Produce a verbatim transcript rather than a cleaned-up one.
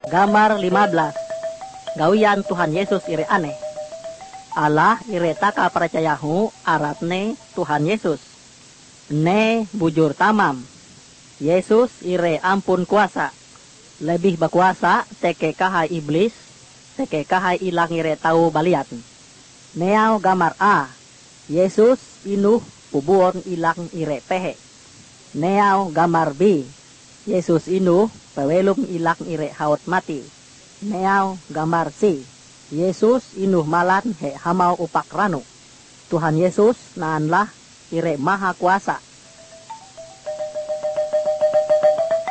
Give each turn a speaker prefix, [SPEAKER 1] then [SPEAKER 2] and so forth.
[SPEAKER 1] Gambar lima belas. Gawian Tuhan Yesus ire aneh. Allah ire taka percayahu aratne Tuhan Yesus. Ne bujur tamam. Yesus ire ampun kuasa. Lebih berkuasa teke kahai iblis, teke kahai ilang ire tahu balian. Neau gambar A. Yesus inuh pubuon ilang ire pehe. Neau gambar B. Yesus inuh pewelum ilang ire haut mati. Neau gambar C. Yesus inuh malan he hamau upak ranu. Tuhan Yesus naanlah ire maha kuasa.